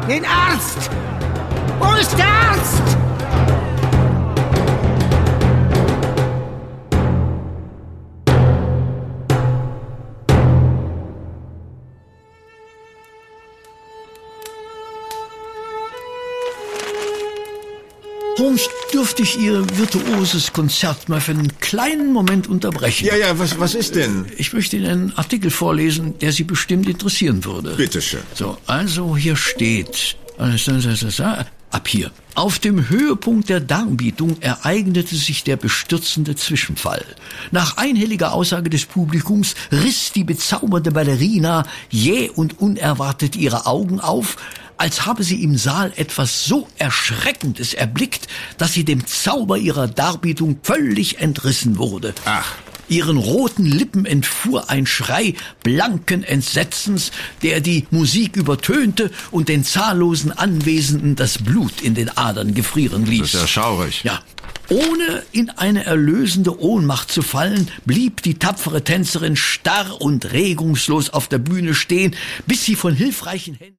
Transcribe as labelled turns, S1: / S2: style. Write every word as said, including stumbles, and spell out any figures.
S1: Den Arzt! Wo ist der Arzt?
S2: Holmes, dürfte ich Ihr virtuoses Konzert mal für einen kleinen Moment unterbrechen?
S3: Ja, ja, was, was ist denn?
S2: Ich möchte Ihnen einen Artikel vorlesen, der Sie bestimmt interessieren würde.
S3: Bitteschön.
S2: So, also hier steht, ab hier. Auf dem Höhepunkt der Darbietung ereignete sich der bestürzende Zwischenfall. Nach einhelliger Aussage des Publikums riss die bezaubernde Ballerina jäh und unerwartet ihre Augen auf, als habe sie im Saal etwas so Erschreckendes erblickt, dass sie dem Zauber ihrer Darbietung völlig entrissen wurde.
S3: Ach.
S2: Ihren roten Lippen entfuhr ein Schrei blanken Entsetzens, der die Musik übertönte und den zahllosen Anwesenden das Blut in den Adern gefrieren ließ.
S3: Das ist ja schaurig.
S2: Ja. Ohne in eine erlösende Ohnmacht zu fallen, blieb die tapfere Tänzerin starr und regungslos auf der Bühne stehen, bis sie von hilfreichen Händen